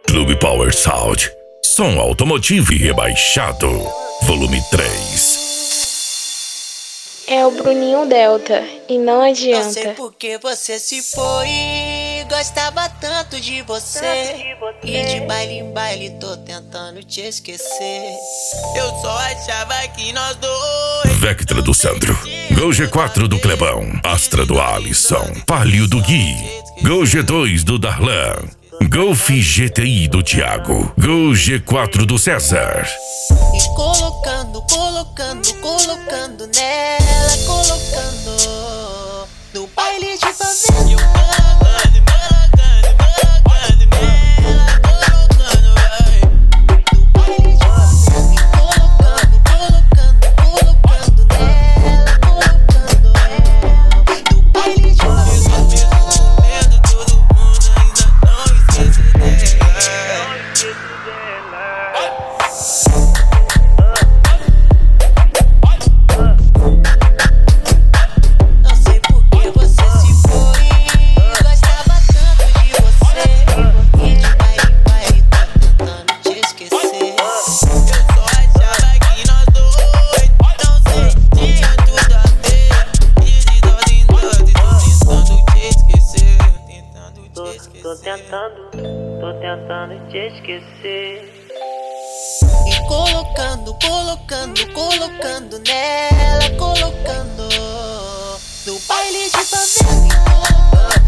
Clube Power Sound, som automotivo e rebaixado, volume 3. É o Bruninho Delta, e não adianta. Não sei por que você se foi, gostava tanto de você. E de baile em baile tô tentando te esquecer. Eu só achava que nós dois. Vectra do Sandro, Gol G4 do Clebão, Astra do Alisson, Palio do Gui, Gol G2 do Darlan, Golf GTI do Thiago, Gol G4 do César. E colocando nela, colocando no baile de favela. Tô tentando te esquecer. E colocando nela, colocando no baile de favela.